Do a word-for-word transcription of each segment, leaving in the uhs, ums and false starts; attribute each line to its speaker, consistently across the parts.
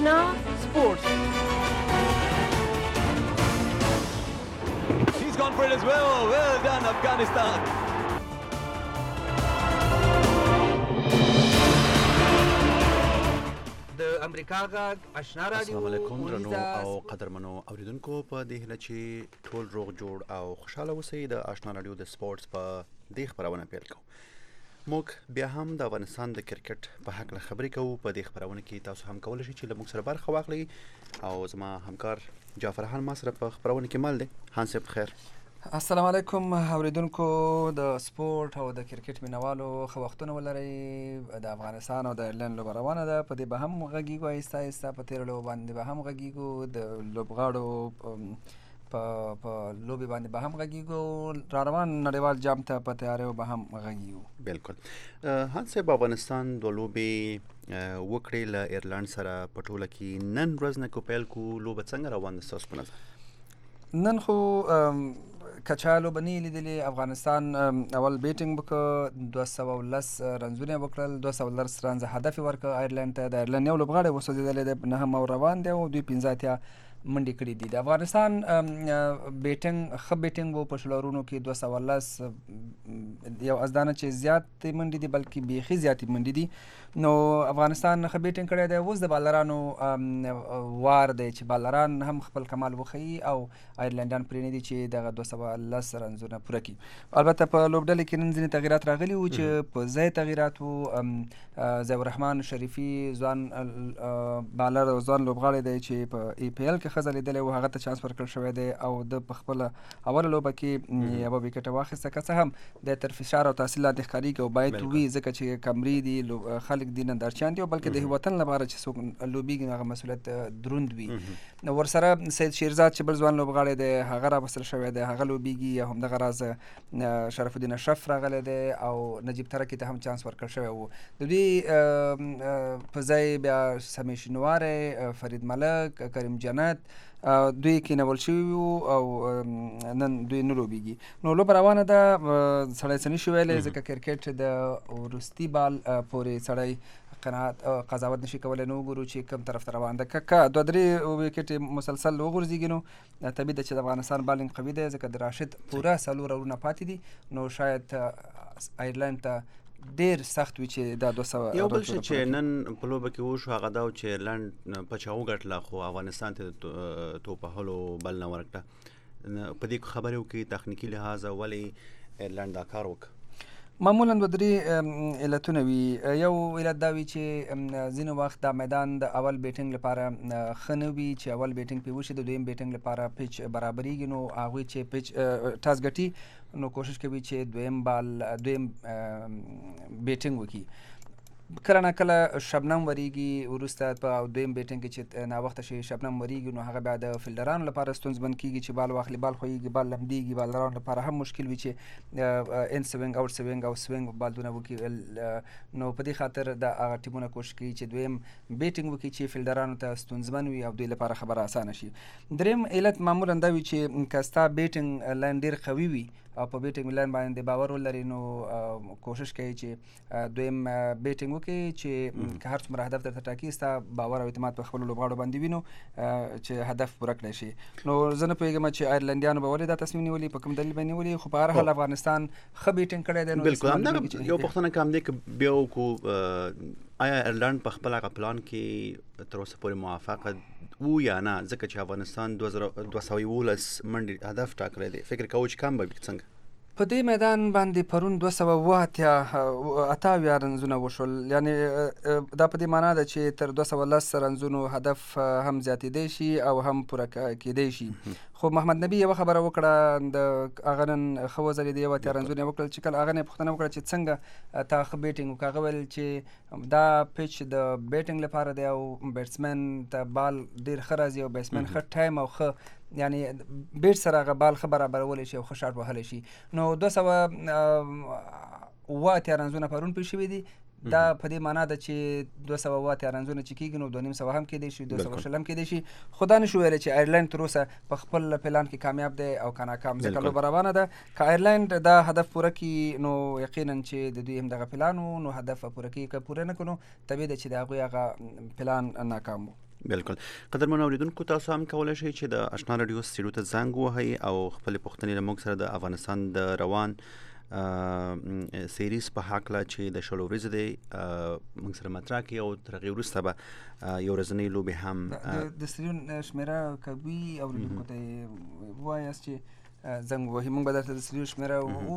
Speaker 1: Ashna Sports.
Speaker 2: He's gone for it as well. Well done, Afghanistan.
Speaker 3: د امریکا غږ آشنا رادیو.
Speaker 4: السلام علیکم درنو او قدرمنو اوریدونکو، په دې هیله چې ټول روغ جوړ او خوشاله اوسئ. د آشنا رادیو د سپورټس په دې خپرونه پیل کوو. موږ بیا هم د افغانستان د کرکټ په هکله خبرې کوو. په دې خپرونه کې تاسو هم کولی شئ چې له موږ سره برخه واخلئ، او زما همکار جعفرحان ما سره په خپرونه کې مل دی. خان صاحب خیر.
Speaker 3: السلام علیکم اوریدونکو د سپورټ او د کرکټ مینوالو، ښه وختونه ولرئ. د افغانستان او د ایرلند لوبه روانه ده، په دې به هم غږیږو، آهسته آهسته په تېرو لوبو باندې به هم غږیږو، د لوبغاړو په په لوبې باندې به هم غږیږو، را روان نړیوال جام ته په تیاریو به هم غږیږو.
Speaker 4: بالکل. خان صاحب، افغانستان دوه لوبې وکړې له ایرلند سره په ټوله کې. نن ورځ نه کو پیل کو، لوبه څنګه روان ده ستاسو په نظر؟
Speaker 3: نن خو کچا لوبه نه لیدلې. افغانستان اول بیټینګ وکړ، دوه سوه ولس رنزونه یې وکړل، دوه سوه ولس رنزه هدف یې ورکړ ایرلند ته. د ایرلند یو لوبغاړی وسوځېدلی دی، نهم او روان دی، او دوی پنځه اتیا منډې کړي دي. د افغانستان بیټینګ ښه بیټینګ و، په شلورونو کې دوه سوه ولس یو ازدانه چې زیاتې منډې دي، بلکې بیخي زیاتې منډې دي. نو افغانستان ښه بیټینګ کړی دی. اوس د بالرانو وار دی چې بالران هم خپل کمال وښیي او ایرلنډیان پرې نه دي چې دغه دوه سوه لس رنزونه پوره کړي. البته په لوبډلې کې نن ځینې تغییرات راغلي وو چې په ځای تغییرات وو. ضیاء الرحمن شریفي ځوان بالر او ځوان لوبغاړی دی چې په ای پی ایل کې ښه ځلېدلی و، هغه ته چانس ورکړل شوی دی او د په خپله اوله لوبه کې یوه ویکټه واخیسته. که څه هم دی تر فشار او تحصیل لاندې ښکارېږي او باید وي، ځکه چې کمرې دي، خلک دي نندارچیان دي، او بلکې د وطن لپاره چې څوک لوبېږي هغه مسؤلیت دروند وي. ورسره سید شیرزاد چې بل ځوان لوبغاړی دی، هغه راوستل شوی دی، هغه لوبېږي. همدغه راز شرف الدین اشرف راغلی دی او نجیب ترکي ته هم چانس ورکړل شوی و. د دوی په ځای بیا سمیع شینواری، فرید ملک، کریم جنت دوی کېنول شوي وو او نن دوی نه لوبېږي. نو لوبه روانه ده، سړی څه نشي ویلی، ځکه کرکټ د وروستي بال پورې سړی قناعت قضاوت نشي کولی. نو وګورو چې کوم طرف ته روان ده. که که دوه درې ویکټې مسلسل وغورځېږي نو طبیعي ده چې د افغانستان بالینګ قوي دی، ځکه د راشد پوره څلور اورونه پاتې دي. نو شاید ایرلند ته ډېر سخت وي چې دا دوه سوه.
Speaker 4: یو بل شی چې نن په لوبه کې وشو هغه دا و چې ایرلند پچه وګټله، خو افغانستان ته د توپ وهلو بل نه ورکړه. په دې خبرې وکړي تخنیکي لحاظه ولې ایرلند دا کار وکړ؟
Speaker 3: معمولا دوه درې علتونه وي. یو علت دا وي چې ځینې وخت دا میدان د اول بیټینګ لپاره ښه نه وي، چې اول بیټینګ پې وشي، د دویم بیټینګ لپاره پیچ برابرېږي. نو هغوی چې پیچ ټاس ګټي نو کوشش کوي چې دویم بال دویم بیټینګ وکړي. کله نه کله شبنم وریږي وروسته په دویم بیټینګ کې چې ناوخته شي شبنم وریږي، نو هغه بیا د فیلډرانو لپاره ستونزمن کېږي چې بال واخلي، بال خویږي، بال لمدېږي. بالرانو لپاره هم مشکل وي چې ان سوینګ اوټ سوینګ او سوینګ بالونه وکړي. نو په دې خاطر د هغه ټیمونه کوشش کوي چې دویم بیټینګ وکړي چې فیلډرانو ته ستونزمن وي او دوی لپاره خبره اسانه شي. دریم علت معمولا دا وي چې که ستا بیټینګ لاین ډېر قوي وي او په بیټینګ لاین باندې باور ولري، نو کوشش کوي چې دویم بیټینګ وکړي چې که هر څومره هدف درته ټاکي، ستا باور او اعتماد په خپلو لوبغاړو باندې وي، نو چې هدف پوره کړی شي. نو زه نه پوهېږم چې ایرلنډیانو به ولې دا تصمیم نیولي، په کوم دلیل به یې نیولي، خو په هر حال افغانستان ښه بیټینګ کړی دی.
Speaker 4: بالکل. همدغه یو پوښتنه کوم دی که بیا وکړو، آیا ایرلند په خپل هغه پلان کې تر اوسه پورې موافقه و یا نه؟ ځکه چې افغانستان دوه سوه یولس منډې هدف ټاکلی دی، فکر کوو چې کم به وي څنګه؟
Speaker 3: په دې میدان باندې پرون دوه سوه اوه اتیا اته اویا رنزونه وشول، یعنې دا په دې معنا ده چې تر دوه سوه لس رنزونو هدف هم زیاتېدی شي او هم پوره کېدی شي. خو محمد نبي یوه خبره وکړه، د هغه نن ښه وځلېده، یو اتیا رنزونه یې وکړل. چې کله هغه نه یې پوښتنه وکړه چې څنګه تا ښه بیټینګ وکړه، هغه ویل چې دا پیچ د بیټینګ لپاره دی او بیټسمین ته بال ډېر ښه راځي او بیټسمین ښه ټایم او ښه یعنی بیټ سره هغه بال ښه برابرولی شي او ښه شاټ وهلی شي. نو دوه سوه اوه اتیا رنزونه پرون پېښ شوي دي. دا په دې معنا ده چې دوه سوه اوه اتیا رنزونه چې کېږي نو دوه نیم سوه هم کېدی شي، دوه سوه شل هم کېدی شي. خو دا نشو ویلی چې ایرلند تر اوسه په خپل پلان کې کامیاب دی او که ناکام، ځکه لوبه روانه ده. که ایرلند دا هدف پوره کړي نو یقینا چې د دوی همدغه پلان و، نو هدف پوره کړي. که پوره نه کړو نو طبیعي ده چې د هغوی هغه پلان ناکام و.
Speaker 4: بالکل. قدرمن اوریدونکو تاسو هم کولی شئ چې د آشنا رادیو سټډیو ته زنګ ووهئ او خپلې پوښتنې له موږ سره د افغانستان د روان سیریز په هکله چې د شلو ورځې دی موږ سره مطرح کړي او تر هغې وروسته به یو ورځنۍ لوبې هم
Speaker 3: د سټډیو شمېره که وي اوریدونکو ته یې ووایاست چې زنګ ووهي. موږ به درته د سټډیو شمېره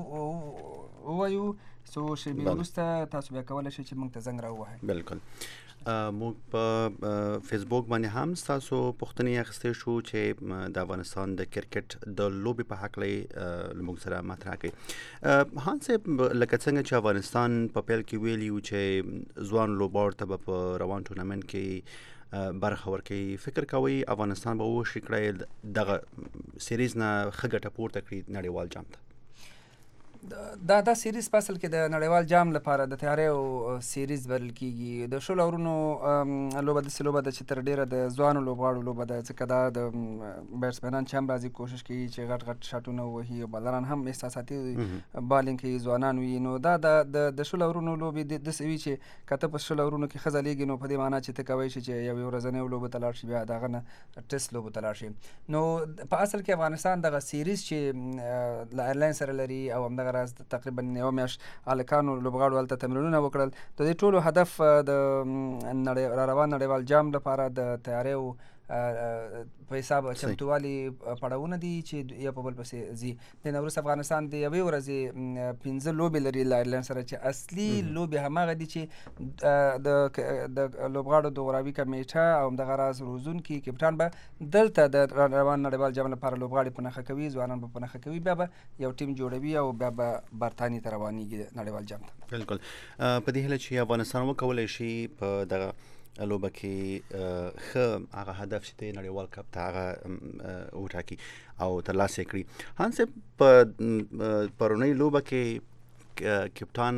Speaker 3: ووایو، څو شېبې وروسته تاسو بیا کولی شئ چې موږ ته زنګ راووهئ.
Speaker 4: بالکل. موږ په فیسبوک باندې هم ستاسو پوښتنې اخیستی شو چې د افغانستان د کرکټ د لوبې په هکله یې له موږ سره مطرح کړئ. هان صاحب، لکه څنګه چې افغانستان په پیل کې ویلي وو چې ځوان لوبغاړو ته به په روان ټورنمنټ کې برخه ورکوي، فکر کوئ افغانستان به وشي کړی دغه سیریز نه ښه ګټه پورته کړي نړیوال جام ته؟
Speaker 3: دا دا سیریز په اصل کې د نړیوال جام لپاره د تیاریو سیریز بلل کېږي. د شلو اورونو لوبه داسې لوبه ده چې تر ډېره د ځوانو لوبغاړو لوبه ده، ځکه دا د بیټسمینان چې هم راځي کوشش کوي چې غټ غټ شاټونه ووهي او بالران هم احساساتي بالینګ کوي، ځوانان وي. نو دا د د شلو اورونو لوبې داسې وي چې که ته په شلو اورونو کې ښه ځلیږي نو په دې معنا چې ته کولی شي چې یو ورځنۍ لوبو ته لاړ شي، بیا د هغه نه ټیسټ لوبو ته لاړ شي. نو په اصل کې افغانستان دغه سیریز چې له ایرلاین سره لري او همدغه راز تقریبا یوه میاشت هلکانو لوبغاړو هلته تمرینونه وکړل. د دې ټولو هدف د را روان نړیوال جام لپاره د تیاریو په حساب چمتووالي پړاوونه دي چې یو په بل پسې ځي. د نه وروسته افغانستان د یوې ورځې پنځه لوبې لري له ایرلینډ سره، چې اصلي لوبې هماغه دي چې د لوبغاړو د غوراوي کمیټه او همدغه راز روزونکي کپټان به دلته د روان نړیوال جام لپاره لوبغاړي په نښه کوي، ځوانان به په نښه کوي، بیا به یو ټیم جوړوي او بیا به برطانیې ته روانېږي نړیوال جام ته.
Speaker 4: بالکل. په دې هیله چې افغانستان وکولی شي په دغه لوبه کې ښه هغه هدف چې دی نړیوال کپ ته هغه وټاکي او ترلاسه یې کړي. هان صاحب، په پرونۍ لوبه کې کپټان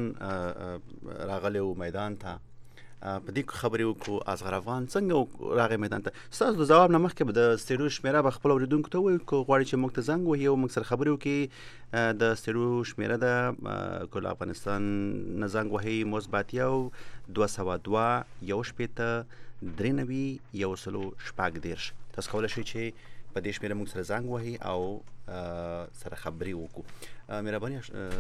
Speaker 4: راغلی و میدان ته، په دې خبرې وکړو اصغر افغان څنګه راغی میدان ته. ستاسو د ځواب نه مخکې به د سټډیو شمېره به خپل اورېدونکو ته ووایو، که غواړئ چې موږ ته زنګ ووهي او موږ سره خبرې وکړي. د سټډیو شمېره ده که له افغانستان نه زنګ وهئ مثبت یو دوه سوه دوه یو شپېته درې نوي یو سلو شپږ دېرش. تاسو کولی شئ چې په دې شمېره موږ سره زنګ وهئ او سره خبرې وکړو. مهرباني.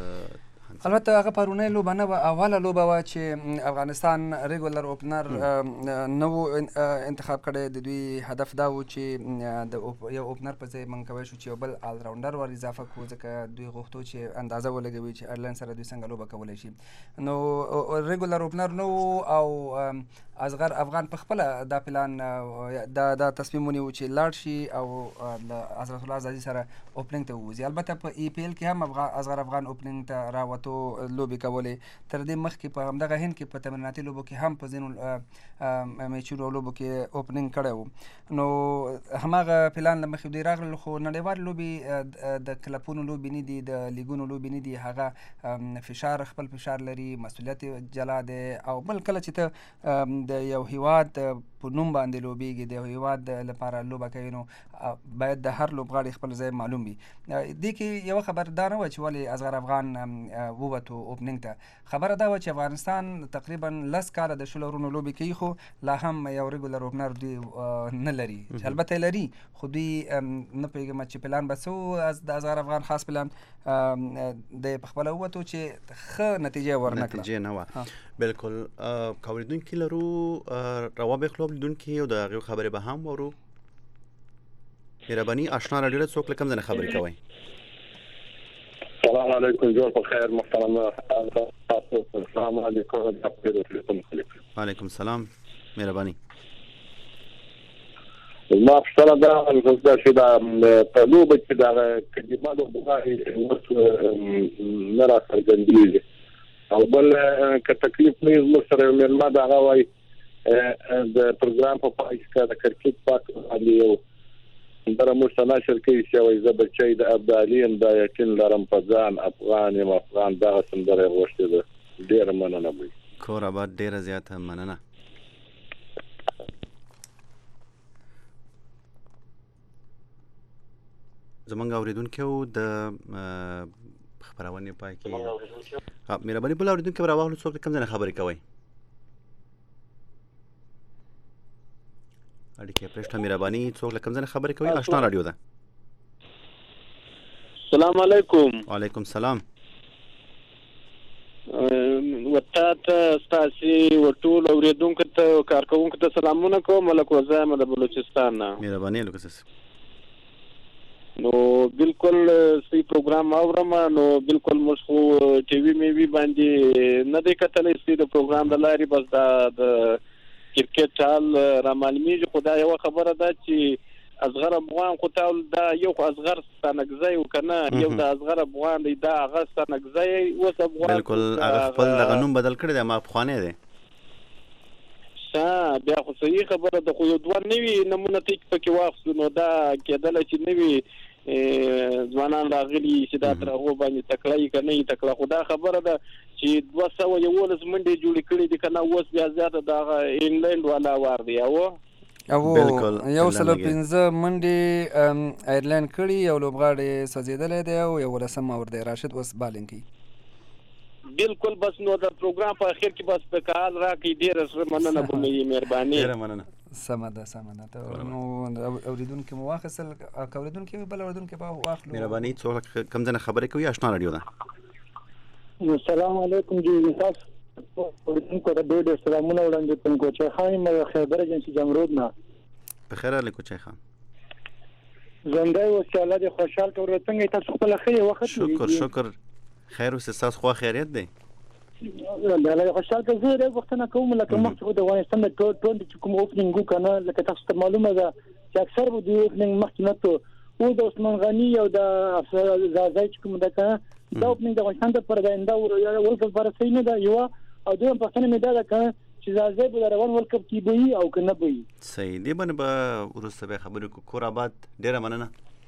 Speaker 3: البته هغه پرونۍ لوبه نه وه، اوله لوبه وه چې افغانستان ریګولر اوپنر نه و انتخاب کړی. د دوی هدف دا و چې د یو اوپنر په ځای موږ کولی شو چې یو بل آل راونډر ور اضافه کړو، ځکه دوی غوښتو چې اندازه ولګوي چې ایرلاین سره دوی څنګه لوبه کولی شي. نو ریګولر اوپنر نه و او اصغر افغان په خپله دا پلان دا دا تصمیم ونیو چې لاړ شي او له حضرت الله عزازي سره اوپننګ ته ووځي. البته په ای پی ایل کې هم اصغر افغان اوپننګ ته راوت لوبې کولې. تر دې مخکې په همدغه هند کې په تمریناتي لوبو کې هم په ځینو میچونو او لوبو کې اوپننګ کړی و. نو هماغه پلان له مخې دوی راغلل، خو نړیوال لوبې د کلبونو لوبې نه دي، د لیګونو لوبې نه دي. هغه فشار خپل فشار لري، مسؤلیت جلا دی. او بل کله چې ته د یو هیواد په نوم باندې لوبېږي، د یو هیواد لپاره لوبه کوي، نو باید د هر لوبغاړي خپل ځای معلوم وي. دې کې یوه خبر دا نه وه چې ولې اصغر افغان ووتو اوپننګ ته. خبره دا وه چې افغانستان تقریبا لس کاله د شلو اورونو لوبې کوي، خو لا هم یو ریګولر اوپنر دوی نه لري. البته لري، خو دوی نه پوهېږم چې پلان به څه و. د اصغر افغان خاص پلان د په خپله ووتو چې ښه نتیجه ورنه کړه.
Speaker 4: نتیجه نه وه. بالکل. که اورېدونکي لرو روابط خلوب لیدونکي او د هغې خبرې به هم واورو. مهرباني. آشنا راډیو له څوک له کوم ځای نه خبرې کوئ؟
Speaker 1: السلام علیکم. جوړ په خیر محترم. السلام علیکم.
Speaker 4: وعلیکم السلام. مهرباني.
Speaker 1: ما پوښتنه دا وکړه چې دا په لوبه کې دا کلمه لوبغاړي نه راڅرګندېږي، او بل که تکلیف نه وي زموږ سره یو مېلمه د هغه وایي د پروګرام په پای کې د کرکټ پاک باندې یو سندره موږ ته نشر کوي چې وایي زه بچی د ابدالي یم، دا یقین لرم په ځان افغان یم، افغان دغه سندره یې غوښتې ده. ډېره مننه بوي.
Speaker 4: کور آباد. ډېره زیاته مننه. زمونږ اورېدونکو د خبرونې پای کې مهرباني بل اورېدونکي به راواخلو څوک د کوم ځای نه خبرې کوئ؟ اړیکې پرېښته مهرباني څوک له کوم ځای نه خبرې کوي؟ آشنا راډیو ده.
Speaker 5: السلام علیکم.
Speaker 4: وعلیکم السلام.
Speaker 5: وتا ته ستاسې ورټول اورېدونکو ته او کارکوونکو ته سلامونه کوم. ملک وزایم د بلوچستان نه.
Speaker 4: مهرباني لوکس.
Speaker 5: نو بالکل صحیح پروګرام اورم. نو بالکل موږ خو ټي وي میوي باندې نه دی کتلی چې د پروګرام د لارې بس دا د کرکټ حال را معلومیږي. خو دا یوه خبره ده چې اصغر افغان خو تا دا یو خو اصغر ستانکزی و که نه یو د اصغر افغان دی دا هغه ستانکزی اوس افغان
Speaker 4: بالکل هغه خپل دغه نوم بدل کړی دی ما پخوانی دی.
Speaker 5: بیا خو صحیح خبره ده خو یو دوه نوي نمونه تی پکې واخلو نو دا کېدله چې نوي ځوانان راغلي چې دا تر هغو باندې تکړه یي که نه یي تکړه. خو دا خبره ده چې دوه سوه یولس منډې جوړې کړي دي که نه اوس بیا زیاته د هغه انګلینډ والا وار دی. او
Speaker 3: او یو سلو پنځه منډې ایرلینډ کړي یو لوبغاړی سوځېدلی دی او یولسم اور دی راشد اوس بالینګ کوي.
Speaker 5: بالکل بس نو د پروګرام په اخر کې بس په کال راکړي. ډېره زړه مننه به مې وي مهرباني.
Speaker 4: ډېره مننه.
Speaker 3: سمه ده سمه ده. نو اورېدونکي مو واخیستل که اورېدونکي وي بل اورېدونکي به واخلو.
Speaker 4: مهرباني څوک کوم ځای نه خبرې کوي؟ آشنا راډیو ده.
Speaker 6: السلام علیکم جی تاسو اورېدونکو ته ډېر ډېر سلامونه وړاندې کوم. کوچی خان یم خیبر ایجنسي جمرود نه.
Speaker 4: په خیر راغلی کوچی خان.
Speaker 6: ژوندی اوس چې الله دې خوشحال کړو. څنګه تاسو خپله ښه یې وخت
Speaker 4: شکر شکر خیر اوسې ستاسو خوا خیریت دی؟
Speaker 6: الله خوشحال کړه. زه ډېر پوښتنه کوم لکه مخکې خو د افغانستان د ټونټي چې کوم اوپننګ و که نه لکه تاسو ته معلومه ده چې اکثر به د اوپننګ مخکې نه تو او د عثمان غني او د زازی چې کوم ده که نه دا اوپننګ د افغانستان دپاره د آینده ورلډ کپ لپاره صحیح نه ده یوه. او دویم پوښتنه مې دا ده که چې زازی به د روان ورلډ کپ کې به وي او که نه به وي.
Speaker 4: صحیح دې باندې به وروسته بیا خبرې وکړو. کور آباد ډېره مننه.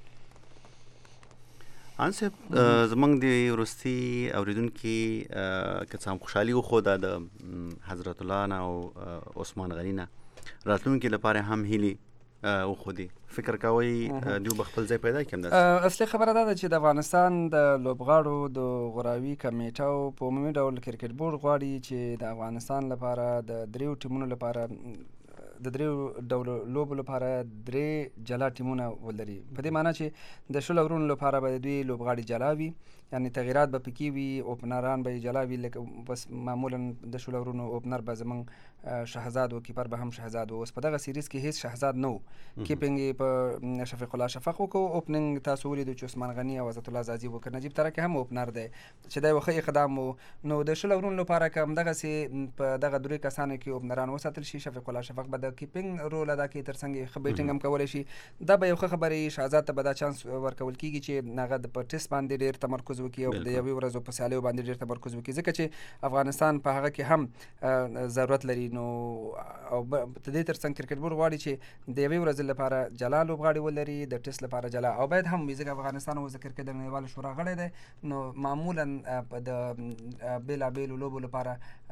Speaker 4: ان صاحب زمونږ د وروستي اورېدونکي که څه هم خوشحالي وښوده د حضرت الله نه او عثمان غني نه راتلونکي لپاره هم هیلې وښودې. فکر کوئ دوی به خپل ځای پیدا کړي همداسې؟
Speaker 3: اصلي خبره دا ده چې د افغانستان د لوبغاړو د غوراوي کمیټو په عمومي ډول کرکټ بورډ غواړي چې د افغانستان لپاره د دریو ټیمونو لپاره د دریو ډولو لوبو لپاره درې جلا ټیمونه ولري. په دې معنی چې د شلو اورونو لپاره به دوی لوبغاړي جلا وي یعنی تغییرات به پکې وي. اوپنران به جلا وي لکه بس معمولا د شلو اورونو اوپنر به زموږ شهزاد و کیپر به هم شهزاد و. اوس په دغه سیریز کې هیڅ شهزاد نه و. کیپنګ یې په شفیق الله شفق وکړو. اوپننګ تاسو ولیدو چې عثمان غني او عزت الله زازي وکړ. نجیب ترکی هم اوپنر دی چې دا یو ښه اقدام و. نو د شلو اورونو لپاره که همدغسې په دغه درې کسانو کې اوپنران وساتل شي شفیق الله شفق به د کیپنګ رول ادا کوي تر څنګ یې ښه بیټینګ هم کولی شي. دا به یو ښه خبره وي. شهزاد ته به دا چانس ورکول کېږي چې هغه په ټیسټ باندې ډېر تمرکز وکړي او د یوې ورځو په سیالیو باندې ډېر تمرکز وکړي ځکه چې افغانستان په هغه کې هم ضرورت لري. نو او د دې تر څنګ کرکټ بورډ غواړي چې د یوې ورځې لپاره جلا لوبغاړي ولري د ټیسټ لپاره جلا او باید هم وي ځکه افغانستان اوس د کرکټ د نړیوالو شورا غړی دی. نو معمولا د بېلابېلو لوبو لپاره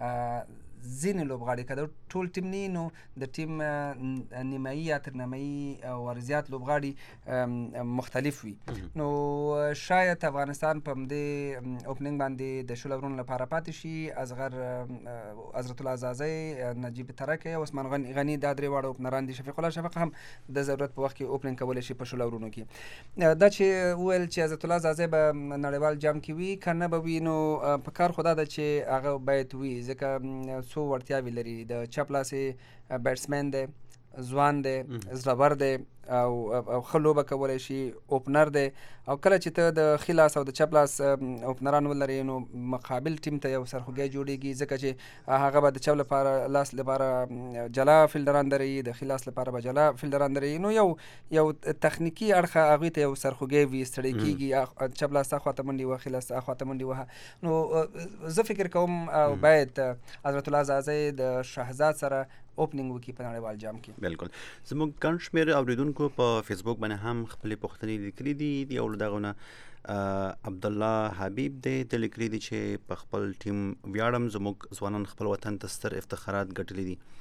Speaker 3: ځینې لوبغاړي که د ټول ټیم نه نو د ټیم نیمایي یا تر نیمایي ور زیات لوبغاړي مختلف وي. نو شاید افغانستان په همدې اوپننګ باندې د شلو اورونو لپاره پاتې شي. اصغر حضرت الله زازی نجیب ترکی او عثمان غني دا درې واړه اوپنران دي. شفیق الله شفق هم د ضرورت په وخت کې اوپننګ کولی شي په شلو اورونو کې. دا چې وویل چې حضرت الله زازی به نړیوال جام کې وي که نه به وي نو په کار خو دا ده چې هغه باید وي ځکه څو وړتیاوې لري. د چپ لاسې بیټسمین دی ځوان دی زړور دی او ښه لوبه کولی شي اوپنر دی او کله چې ته د ښي لاس او د چپ لاس اوپنران ولرې نو مقابل ټیم ته یو سرخوږی جوړېږي ځکه چې هغه به د چپ لپاره لاس لپاره جلا فیلډران دروي د ښي لاس لپاره به جلا فیلډران دروي. نو یو یو تخنیکي اړخه هغوی ته یو سرخوږی وي ستړی کېږي چپ لاس ته خواته منډې وه ښي لاس ته خواته منډې وهه. نو زه فکر کوم باید حضرت الله زازی د شهزاد سره اوپننګ وکړي په نړیوال جام کې.
Speaker 4: بالکل زموږ ګڼ شمېر اورېدونکو په فیسبوک باندې هم خپلې پوښتنې لیکلي دي. د یو له دغو نه عبدالله حبیب دی د لیکلي دي چې په خپل ټیم ویاړم زموږ ځوانان خپل وطن ته ستر افتخارات ګټلي دي.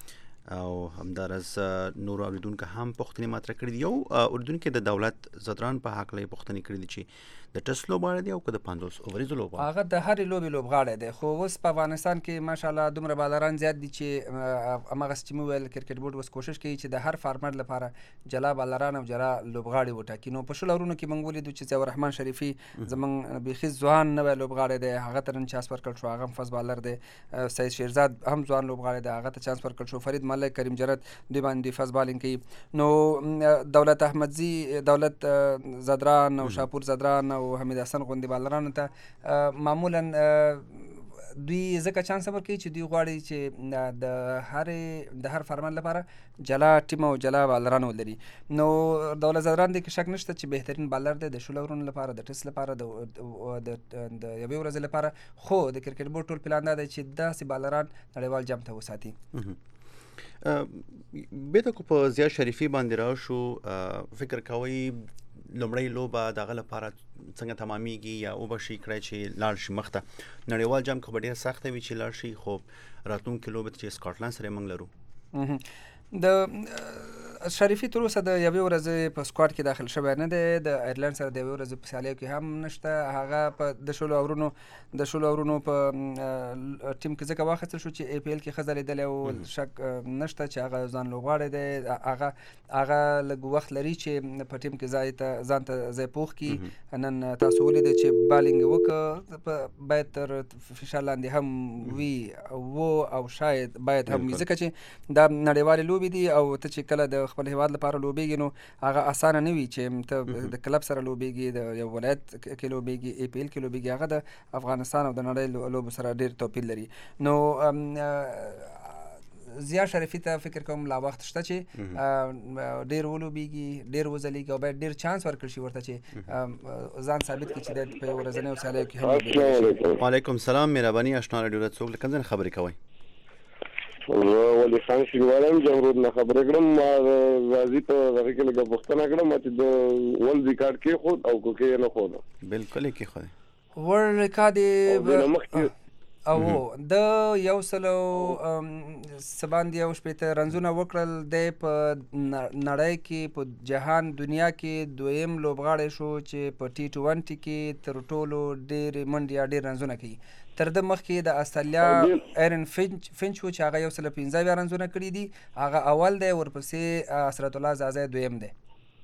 Speaker 4: او همدارس نور اوریدونکو هم پوښتنې مطرح کړي دي. یو اوریدونکو د دولت زدران په حق لې پوښتنې کړي دي چې د ټسټ لوبغاړی دی او که د پنځوس اووریزو لوبغاړی.
Speaker 3: هغه د هرې لوبې لوبغاړی دی، خو اوس په افغانستان کې ماشاءالله دومره بالران زیات دي چې هماغسې چې مو ویل کرکټ بورډ اوس کوشش کوي چې د هر فارمټ لپاره جلا بالران او جلا لوبغاړي وټاکي. نو په شلو اورونو کې موږ ولیدو چې ضیاء الرحمن شریفي زموږ بیخي ځوان نوی لوبغاړی دی، هغه ته نن چانس ورکړل شو، هغه هم فاست بالر دی. سعید شیرزاد هم ځوان لوبغاړی دی، هغه ته چانس ورکړل شو. فرید ملک، کریم جرت دوی باندې فاست بالینګ کوي. نو دولت احمدزي، دولت زدران او شاپور زدران او حمید حسن غوندې بالرانو ته معمولا دوی ځکه چانس ورکوي چې دوی غواړي چې د هرې د هر فارمټ لپاره جلا ټیم او جلا بالران ولري. نو دولت زدران دی کې شک نشته چې بهترین بالر دی د شلو اورونو لپاره، د ټسټ لپاره، د د یوې ورځې لپاره. خو د کرکټ بورډ ټول پلان دا دی چې داسې بالران نړیوال جام ته وساتي.
Speaker 4: بیته کو په ضیاء شریفي باندې راشو، فکر کوئ لومړی لوبه دغه لپاره څنګه تمامیږي یا وبشي کړی چې لاړ شي مخته؟ نړیوال جام خو به ډېره سخته وي چې لاړ شي، خو راتلونکې لوبه چې سکاټلند سره موږ لرو.
Speaker 3: د شریفي تر اوسه د یوې ورځې په سکواډ کې داخل شوی نه دی، د ایرلند سره د یوې ورځې په سیالیو کې هم نشته. هغه په د شلو اورونو د شلو اورونو په ټیم کې ځکه واخیستل شو چې ای پی ایل کې ښه ځلېدلی او شک نشته چې هغه ځان لوبغاړی دی. هغه هغه لږ وخت لري چې په ټیم کې ځای ته ځان ته ځای پوخ کړي. نن تاسو ولیدئ چې بالینګ یې وکړه، باید تر فشار لاندې هم وي و او شاید باید هم وي، ځکه چې دا نړیوالې لوبې دي او ته چې کله د خپل هیواد لپاره لوبېږي نو هغه اسانه نه وي چې ته د کلب سره لوبېږي، د یو ولایت کې لوبېږي، ای پی ایل کې لوبېږي. هغه د افغانستان او د نړۍ لوبو سره ډېر توپیر لري. نو ضیاء شریفي ته فکر کوم لا وخت شته چې ډېر ولوبېږي، ډېر وځلېږي او باید ډېر چانس ورکړل شي ورته چې ځان ثابت کړي چې دی په یو ورځنیو سیالیو کې هم لوبېږي.
Speaker 4: وعلیکم السلام، مهرباني اشنا راډیو له څوک له کوم ځای نه خبرې کوئ؟
Speaker 1: ولی خان شینواری هم جمرود نه خبرې کړم. ما راځي په هغې کې لږه پوښتنه کړم چې د ورلډ ریکارډ کېښود او که کې یې نه ښوده.
Speaker 4: بلکل یې کېښودی.
Speaker 3: ورلډ ریکارډ یې او د یو سلو څه باندې یو شپېته رنزونه وکړل. دی په نړۍ کې په جهان دنیا کې دویم لوبغاړی شو چې په ټي ټوینټي کې تر ټولو ډېرې منډې یا ډېر رنزونه کوي. تر ده مخکې د استرالیا ایرن فنچ فنچ و چې هغه یو سل پنځه اویا رنزونه کړي دي، هغه اول دی، ورپسې اسرت الله زازی دویم دی.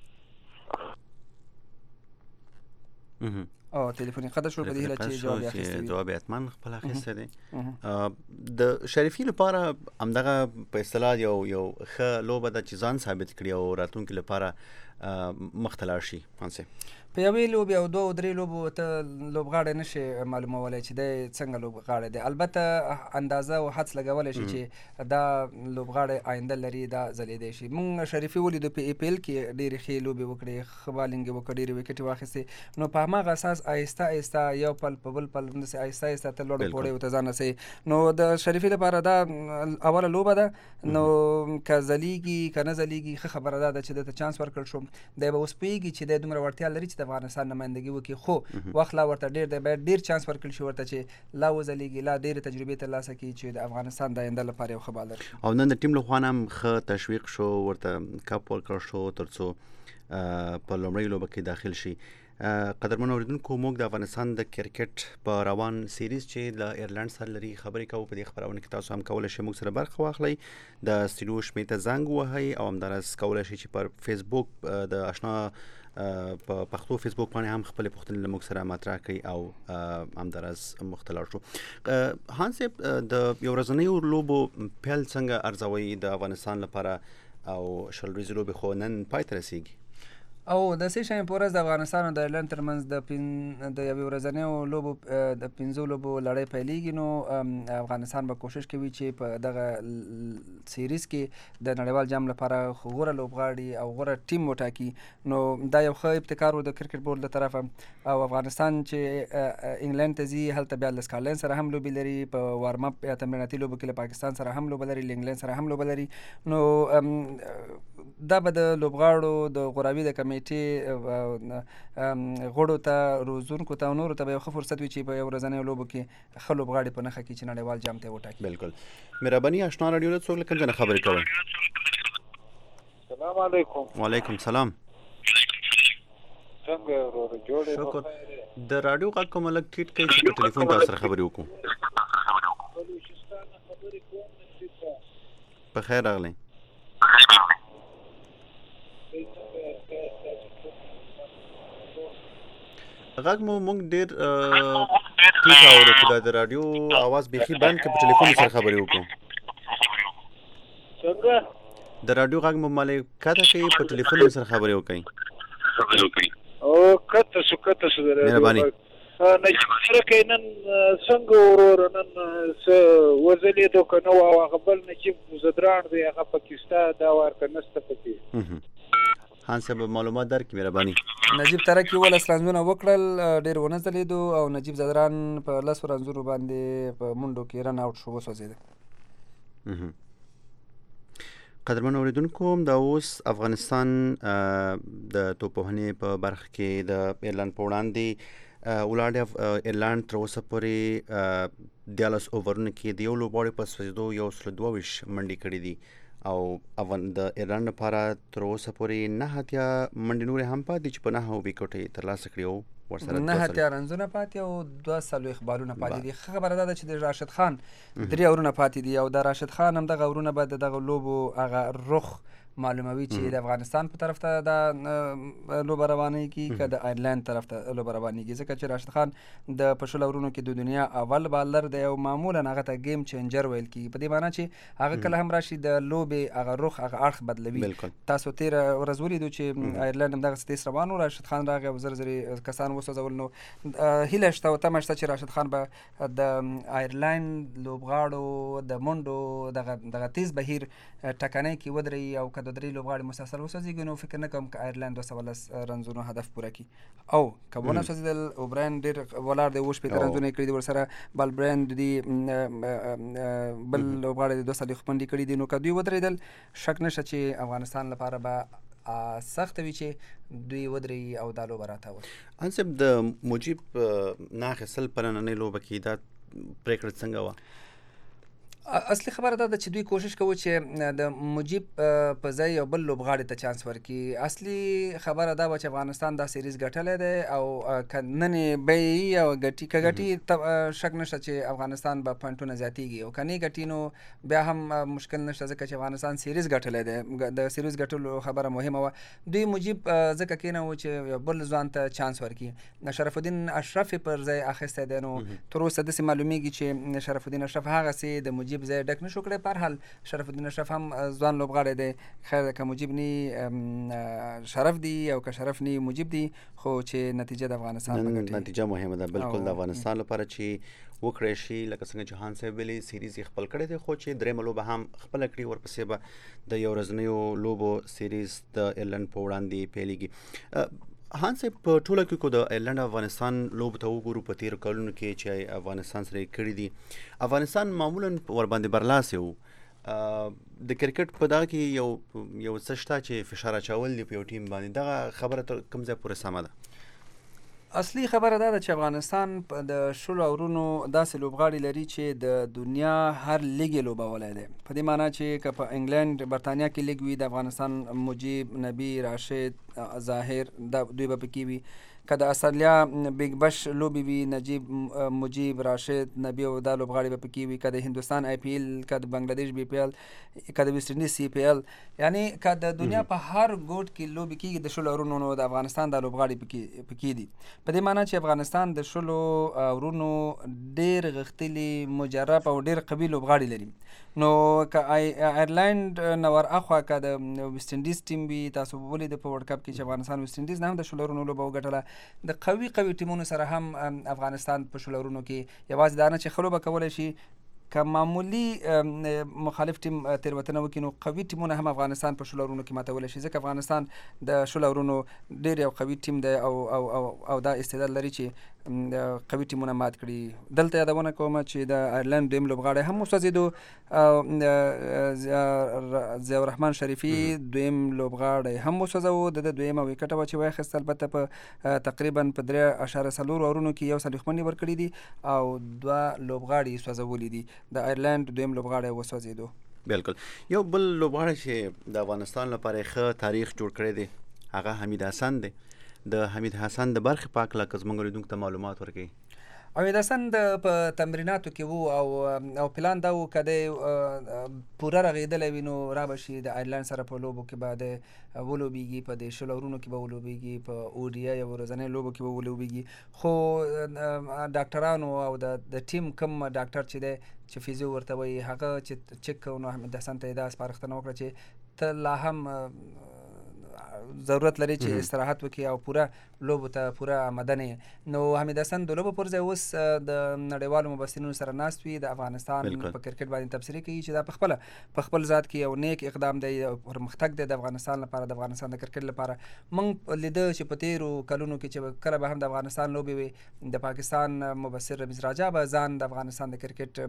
Speaker 3: او ټلیفوني خطر شو په دې هیله چې جواب یې اخیستی وي.
Speaker 4: جواب یې حتما خپل اخیستی دی. د شریفي لپاره همدغه په اصطلاح یو یو ښه لوبه ده چې ځان ثابت کړي او راتلونکي لپاره مخ ته لاړ شي. هانسې
Speaker 3: په یوې لوبې او دوه او درې لوبو ته لوبغاړی نشي معلومولی چې دی څنګه لوبغاړی دی. البته اندازه او حدس لګولی شي چې دا لوبغاړی آینده لري، دا ځلېدی شي. موږ شریفي ولیدو په ای پی ایل کې ډېرې ښې لوبې وکړې، ښه بالینګ یې وکړه، ډېرې وکټې واخیستې. نو په هماغه اساس آهسته آهسته یو پل په بل پل همداسې آهسته آهسته ته لوړو پوړیو ته ځان رسوي. نو د شریفي لپاره دا اوله لوبه ده. نو که ځلیږي که نه ځلیږي ښه خبره دا ده چې ده ته چانس ورکړل شو. دی به اوس پوهېږي چې دی دومره وړتیا لري چې د افغانستان نمایندګي وکړي، خو وخت لا ورته ډېر دی، باید ډېر چانس ورکړل شي ورته چې لا وځلیږي، لا ډېرې تجربې ترلاسه کړي چې د افغانستان د آینده لپاره یو ښه بالر شي.
Speaker 4: او نن د ټیم له خوا هم ښه تشویق شو، ورته کپ ورکړل شو تر څو په لومړۍ لوبه کې داخل شي. قدرمنو اوریدونکو، موږ د افغانستان د کرکټ په روان سیریز چې له ایرلند سره لري خبرې کوو. په دې خبرونه کې تاسو هم کولی شئ موږ سره برخه واخلئ، د سټوډیو شمېرې ته زنګ ووهئ او همداراز کولی شئ چې پر فیسبوک د اشنا په پښتو فیسبوک باندې هم خپل پوښتنې له موږ سره مطرح کړئ او همداراز مختلف شو. هان صاحب، د یو ورځنیو لوبو پیل څنګه ارزوئ د افغانستان لپاره او شل ورځې لوبې خو نن پای ته رسیږي؟
Speaker 3: او د سې شنبې په ورځ د افغانستان او د ایرلند ترمنځ د د یوې ورځنیو لوبو د پنځو لوبو لړۍ پیلېږي. نو افغانستان به کوشش کوي چې په دغه سیریز کې د نړیوال جام لپاره غوره لوبغاړي او غوره ټیم وټاکي. نو دا یو ښه ابتکار و د کرکټ بورډ له طرفه. او افغانستان چې انګلند ته ځي، هلته بیا له سکاټلند سره هم لوبې لري، په وارم اپ یا تمریناتي لوبو کې له پاکستان سره هم لوبه لري، له انګلند سره هم لوبه لري. نو دا به د لوبغاړو د غورابي د کمیټې غړو ته روزونکو ته او نورو ته به یو ښه فرصت وي چې په یو ورځنیو لوبو کې ښه لوبغاړي په نښه کړي چې نړیوال جام ته یې وټاکي.
Speaker 4: بالکل. مهرباني اشنا راډیو له څوک له کوم ځای نه خبرې کوئ؟
Speaker 7: السلام علیکم.
Speaker 4: وعلیکم السلام.
Speaker 7: څنګه ورور جوړې؟
Speaker 4: شکر. د راډیو غږ کوم لږ ټیټ کړئ چې په ټلیفون تاسو سره خبرې وکړو. په خیر راغلی. غږ مو مونږ ډېر ټیټ اورو چې دا د راډیو اواز بیخي بند کړئ په ټلیفون سره خبرې وکړو.
Speaker 7: څنګه؟
Speaker 4: د راډیو غږ مو مالې کته کړئ په ټلیفون سره خبرې وکړئ.
Speaker 7: او کته شو کته شو د راډیو.
Speaker 4: مهرباني.
Speaker 7: نجیب سرکی نن څنګه ورور نن څه وځلېدو که نه وه او هغه بل نجیب زدران دی هغه پاکستان دا وارکه نسته پکې.
Speaker 4: خان صاحب معلومات درکړي مهرباني.
Speaker 3: نجیب ترک یولس رنزونه وکړل ډېر ونه ځلېدو او نجیب زدران په لسو رنزونو باندې په منډو کې رن آوټ شو وسوځېده.
Speaker 4: قدرمن اوریدونکو دا اوس افغانستان د توپوهنې په برخه کې د ایرلند په وړاندې ولاړ ایرلند تر اوسه پورې دیارلس اوورونو کې د یو لوبغاړي په سوځېدو یو سل دوه ویشت منډې کړې دي او د ایرلند لپاره تر اوسه پورې نه اتیا منډې نورې هم پاتې چې په نهه ویکټې ترلاسه کړي او ورسره
Speaker 3: نه اتیا رنزونه پاتې او دوه څلوېښت بالونه پاتې دي. ښه خبره دا ده چې د راشد خان درې اورونه پاتې دي او د راشد خان هم دغه اورونه به د دغه لوبو هغه رخ معلوموي چې د افغانستان په طرف ته دا لوبه روانېږي که د آیرلند طرف ته لوبه روانېږي ځکه چې راشد خان د په شلو اورونو کې د دنیا اول بالر دی او معمولا هغه ته گیم چینجر ویل کېږي په دې معنی چې هغه کله هم راشي د لوبې هغه رخ هغه اړخ بدلوي. تاسو تېره ورځ ولیدو چې آیرلند هم دغسې تیز روان و راشد خان راغی او زر زرې کسان وسوځول. نو هیله شته او تمه شته چې راشد خان به د آیرلند لوبغاړو د منډو دغه دغه تیز بهیر ټکنۍ کې ودرېږي او که د درې لوبغاړي مسلسل وسوځېږي نو فکر نه کوم که آیرلند دوه سوه لس رنزونو هدف پوره کړي او که ونه سوځېدل اوبراین ډېر ولاړ دی اووه شپېته رنزونه یې کړي دي ورسره بالبراین دي بل لوبغاړی د دوه څلوېښت منډې کړي دي. نو که دوی ودرېدل شک نشته چې افغانستان لپاره به سخته وي چې دوی ودرېږي او دا لوبه راته وي.
Speaker 4: انصب د مجیب نه اخیستل په نننۍ لوبه کې دا پرېکړه څنګه وه؟
Speaker 3: اصلي خبره دا ده چې دوی کوشش کوي چې د مجیب په ځای یو بل لوبغاړي ته چانس ورکړي. اصلي خبره دا وه چې افغانستان دا سیریز ګټلی دی او که نن یې بیې او ګټي که ګټي شک نشته چې افغانستان به پوینټونه زیاتېږي او که نه یې ګټي نو بیا هم مشکل نشته ځکه چې افغانستان سیریز ګټلی دی. د سیریز ګټلو خبره مهمه وه. دوی مجیب ځکه کېنوو چې یو بل ځوان ته چانس ورکړي. شرف الدین اشرف یې پر ځای اخیستی دی. نو تر اوسه داسې معلومیږي چې شرف الدین اشرف هغسې د مجیب ځای ډک نشو کړی. په هر حال شرف الدین اشرف هم ځوان لوبغاړی دی. خیر که مجیب نی شرف دی او که شرف نی مجیب دی خو چې نتیجه د افغانستان په ګټه
Speaker 4: نتیجه مهمه ده. بالکل د افغانستان لپاره چې وکړی شي لکه څنګه چې خان صاحب ویلي سیریز یې خپل کړی دی خو چې درېیمه لوبه هم خپله کړي ورپسې به د یو ورځنیو لوبو سیریز د ایرلند په وړاندې پیلېږي. هان صاحب په ټوله کې کو د ایرلند افغانستان لوبو ته وګورو په تېرو کلونو کې چې افغانستان سره یې کړي دي افغانستان معمولا ورباندې برلاسی و. د کرکټ په دغه کې یو یو څه شته چې فشار اچول دي په یو ټیم باندې دغه خبره تر کوم ځای پورې سمه ده؟
Speaker 3: اصلي خبره دا ده چې افغانستان د شلو اورونو داسې لوبغاړي لري چې د دنیا هر لیګ یې لوبولی دی. په دې معنی چې که په انګلند برطانیه کې لیګ وي د افغانستان مجیب نبی راشد ظاهر دا دوی به پکې وي. که د استرالیا بیگ بش لوبې وي نجیب مجیب راشد نبی او دا لوبغاړي به پکې وي. که د هندوستان آی پی ایل که د بنګلادیش بی پی ایل که د ویسټ انډیز سی پی ایل یعنی که د دنیا په هر ګوټ کې لوبې کېږي د شلو اورونو نو د افغانستان دا لوبغاړي پکې دي. په دې معنی چې افغانستان د شلو اورونو ډېر غښتلي مجرب او ډېر قوي لوبغاړي لري. نو که آیرلند نه ور اخوا که د ویسټ انډیز ټیم وي تاسو ولید په ورلډ کپ کې چې افغانستان ویسټ انډیز نه هم د شلو اورونو لوبه وګټله. د قوي قوي ټیمونو سره هم افغانستان په شلو اورونو کې یوازې دا نه چې ښه لوبه کولی شي که معمولی مخالف ټیم تېروتنه وکړي نو قوي ټیمونه هم افغانستان په شلو اورونو کې ماتولی شي، ځکه افغانستان د شلو اورونو ډېر یو قوي ټیم دی او او او او دا استعداد لري چې قوي ټیمونه مات کړي. دلته یادونه کوم چې د آیرلند دویم لوبغاړی هم وسوځېدو، ضیاءالرحمن شریفي دویم لوبغاړی هم وسوځوه، د ده دویمه ویکټه وه چې واخیسته، البته په تقریبا په درې اشاره څلورو اورونو کې یو څلوېښت منډې ورکړي دي او دوه لوبغاړي یې سوځولي دي. د آیرلند دویم لوبغاړی وسوځېدو.
Speaker 4: بالکل. یو بل لوبغاړی چې د افغانستان لپاره ښه تاریخ جوړ کړی دی هغه حمید حسن دی. د حمید حسن د برخې په هکله که زموږ لیدونکو ته معلومات ورکوي.
Speaker 3: حمید حسن د په تمریناتو کې وو او او پلان دا و که دی پوره رغېدلی وي نو را به شي د آیرلند سره په لوبو کې به دی ولوبېږي، په دې شلو اورونو کې به ولوبېږي، په اوډیای او ورځنۍ لوبو کې به ولوبېږي. خو ډاکټرانو او د ټیم کوم ډاکټر چې دی چې فیزیو ورته وایي هغه چې چک کړو نو حمید حسن ته یې دا سپارښتنه وکړه چې ته لا هم ضرورت لري چې استراحت وکړي او پوره لوبو ته پوره آماده نه یې. نو حمید حسن د لوبو پر ځای اوس د نړیوالو مبصرینو سره ناست وي، د افغانستان په کرکټ باندې تبصرې کوي چې دا په خپله په خپل ذات کې یو نیک اقدام دی، پرمختګ دی د افغانستان لپاره، د افغانستان د کرکټ لپاره. موږ لیده چې په تېرو کلونو کې چې کله به هم د افغانستان لوبې وي د پاکستان مبصر رمیز راجا به ځان د افغانستان د کرکټ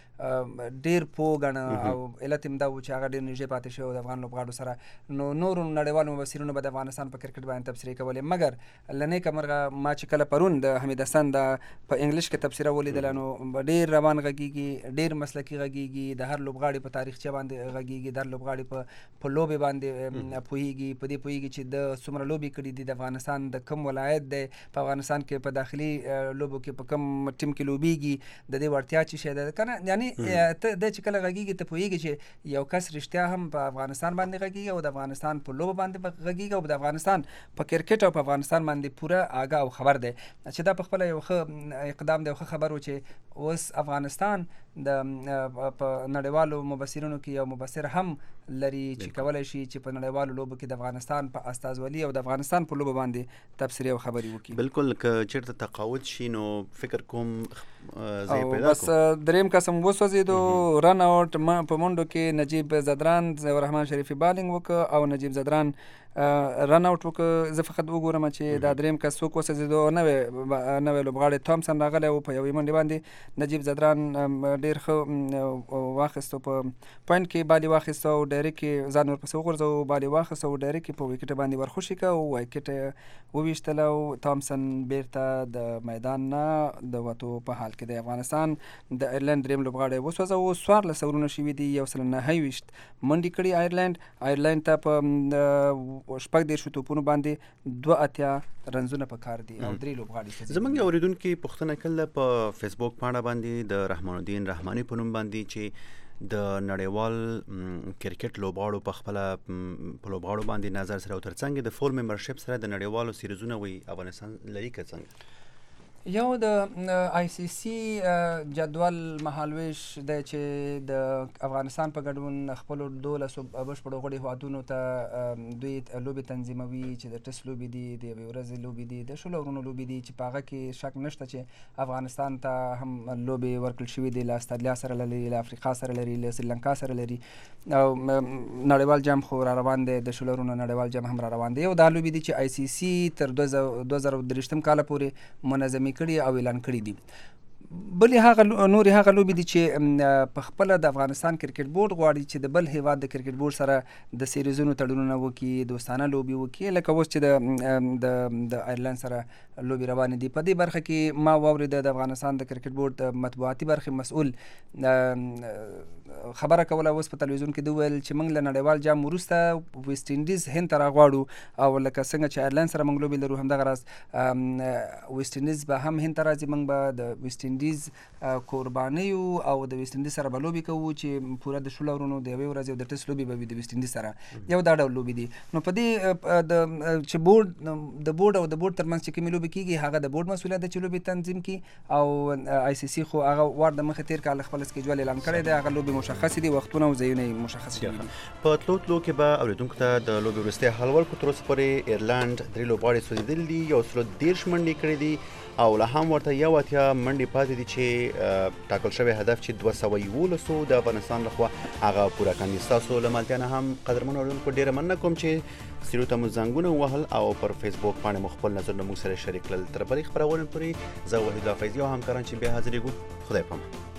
Speaker 3: ډېر پوه ګڼه او علت یې دا و چې هغه ډېر نږدې پاتې شوی د افغان لوبغاړو سره. نو نورو نړیوالو مبصرینو به د افغانستان په کرکټ باندې تبصرې کولې، مګر له نیکه مرغه ما چې کله پرون د حمید حسن د په انګلیش کې تبصره ولیدله نو ډېر روان غږېږي، ډېر مسلکي غږېږي، د هر لوبغاړي په تاریخچه باندې غږېږي، د هر لوبغاړي په په لوبې باندې پوهېږي، په دې پوهېږي چې د څومره لوبې کړي دي، د افغانستان د کوم ولایت دی، په افغانستان کې په داخلي لوبو کې په کوم ټیم کې لوبېږي، د دې وړتیا څه شی ده که نه. یعنې ته دی چې کله غږېږي ته پوهېږي چې یو کس رښتیا هم په افغانستان باندې غږېږي او د افغانستان په لوبو باندې غږېږي او د افغانستان په کرکټ او په افغانستان باندې پوره آګاه او خبر دی، چې دا په خپله یو ښه اقدام دی او ښه خبر و چې اوس افغانستان د په نړیوالو مبصرینو کې یو مبصر هم لري چې کولی شي چې په نړیوالو لوبو کې د افغانستان په استازولي او د افغانستان په لوبو باندې تبصرې او خبرې وکړي.
Speaker 4: بالکل. که چېرته تقاعد شي نو فکر کوم ځای پیدا
Speaker 3: بس دریم قسم وسوځېدو. رن آوټ په منډو کې نجیب زدران ضیاءالرحمن شریفي بالینګ وکړه او نجیب زدران رن آوټ وکړه. زه فقط وګورم چې دا دریم کس څوک وسوځېدو. نوی نوی لوبغاړی تومسن راغلی و په یوې منډې باندې نجیب زدران ډېر ښه واخیستو، په پوینټ کې بالي واخیسته او ډایرکټ کې ځان ورپسې وغورځوه، بالي واخیسته او ډایرکټ کې په ویکټ باندې ورخوشي کړه او ویکټ یې وویشتله او تومسن بیرته د میدان نه د وتو په حال کې دی. افغانستان د آیرلند دریم لوبغاړی وسوځوه. څوارلس اورونه شوي دي، یو سل نهه ویشت منډې کړي آیرلند. آیرلند ته په شپږ دېرشو توپونو باندې دوه اتیا رنزونه په کار دي او درې لوبغاړي.
Speaker 4: زموږ اورېدونکي پوښتنه کړله په فیسبوک پاڼه باندې د رحمان الدین رحماني په نوم باندې چې د نړیوال کرکټ لوبغاړو په خپله په لوبغاړو باندې نظر سره او ترڅنګ د فول ممبرشپ سره د نړیوالو سیریزونه وي افغانستان لري که څنګه؟
Speaker 3: یو د آی سی سی جدول مهالویش دی چې د افغانستان په ګډون خپلو دولسو بشپړو غړي هېوادونو ته دوی لوبې تنظیموي چې د ټسټ لوبې دي، د یوې ورځې لوبې دي، د شلو اورونو لوبې دي چې په هغه کې شک نشته چې افغانستان ته هم لوبې ورکړل شوي دي، له استرالیا سره لري، له افریقا سره لري، له سریلانکا سره لري او نړیوال جام خو را روان دی، د شلو اورونو نړیوال جام هم را روان دی. او دا لوبې دي چې آی سی سی تر دوه زره دېرشتم کاله پورې منظمې کړي او اعلان کړي دي. بلې هغه نورې هغه لوبې دي چې په خپله د افغانستان کرکټ بورډ غواړي چې د بل هیواد د کرکټ بورډ سره د سیریزونو تړونونه وکړي، دوستانه لوبې وکړي، لکه اوس چې د د آیرلند سره لوبې روانې دي. په دې برخه کې ما واورېده د افغانستان د کرکټ بورډ د مطبوعاتي برخې مسؤل خبره کوله اوس په تلویزیون کې، د ویل چې موږ له نړیوال جام وروسته ویسټ انډیز هند ته راغواړو او لکه څنګه چې آیرلند سره موږ لوبې لرو همدغه راز ویسټ انډیز به هم هند ته راځي، موږ به د ویسټ انډیز کوربانۍ یو او د ویسټ انډیز سره به لوبې کوو چې پوره د شلو اورونو د یوې ورځې او د ټسټ لوبې به وي د ویسټ انډیز سره. یو دا ډول لوبې دي. نو په دې د چې بورډ د بورډ او د بورډ ترمنځ چې کومې لوبې کېږي هغه د بورډ مسؤلیت ده چې لوبې تنظیم کړي او آی سی سی خو هغه وار د مخې تېر کال خپل سکیجول اعلان کړی دی، هغه لوبې مشخصې دي، وختونه او ځایونه یې مشخص شوي دي.
Speaker 4: په تلو تلو کې به اورېدونکو ته د لوبې وروستی حال ورکړو. تر اوسه پورې ایرلند درې لوبغاړي سوځېدلي دي، یو سل دېرش منډې کړې دي او لا هم ورته یو اتیا منډې پاتې دي چې ټاکل شوی هدف چې دوه سوه یولسو د افغانستان لخوا هغه پوره کاندي. ستاسو له ملتیا نه هم قدرمنو اورېدونکو ډېره مننه کوم چې سیرو ته مو زنګونه ووهل او پر فیسبوک پاڼې مو خپل نظرونه موږ سره شریک کړل. تر بلې خپرونې پورې زه وحید الله فیضي او همکاران چې بیا حاضرېږو. خدای پامان.